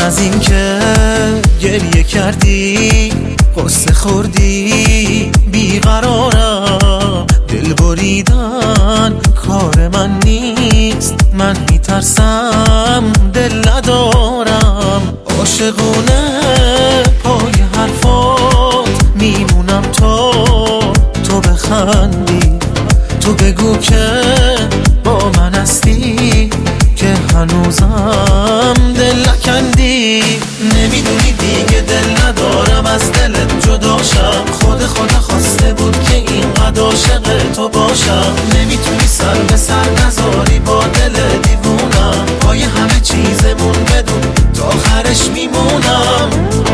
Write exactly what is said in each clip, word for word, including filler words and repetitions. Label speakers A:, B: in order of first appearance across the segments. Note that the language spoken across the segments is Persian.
A: از این که گریه کردی قصه خوردی بیقرارم، دل بریدن کار من نیست، من میترسم دل ندارم. عاشقونه پای حرفات میمونم تا تو بخندی، تو بگو که با من هستی که هنوزم دل نکندی. نمیدونی دیگه دل ندارم از دلت جداشم، خود خدا خواسته بود که اینقدر عاشق تو باشم. نمیتونی سر به سر نذاری با دل دیوونم، پای همه چیزمون بدون تا آخرش میمونم.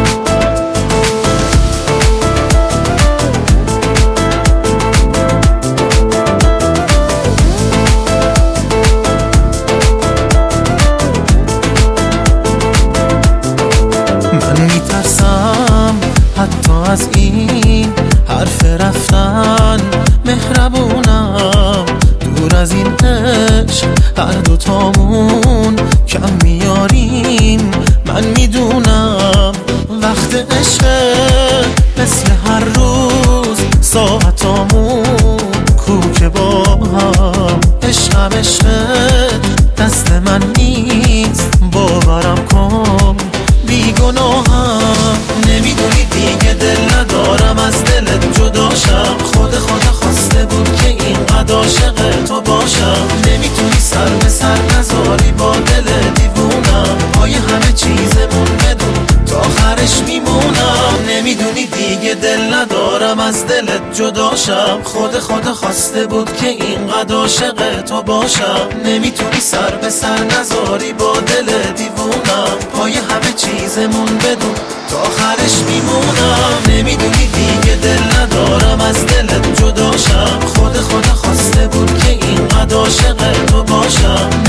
A: حتی از این حرف رفتن مهربونم، دور از این عشق هر دوتامون کم میاریم. من میدونم وقت عشق مثل هر روز ساعتامون کوکه با هم. عشقم عشق دست من نیست، باورم کن بیگناهم. نمیدونی دیگه دل ندارم از دلت جداشم، خود خدا خواسته بود که اینقدر عاشق تو باشم. نمیتونی سر به سر نذاری با دل دیوونم، پای همه چیزمون بدون تا آخرش میمونم. نمیدونی دیگه دل ندارم از دلت جداشم، خود خدا خواسته بود که اینقدر عاشق تو باشم. نمیتونی سر به سر نذاری با دل دیوونم، پای همه چیزمون بدون تا آخرش میمونم. نمیدونی دیگه دل ندارم از دلت جداشم، خود خدا خواسته بود که اینقدر عاشق تو باشم.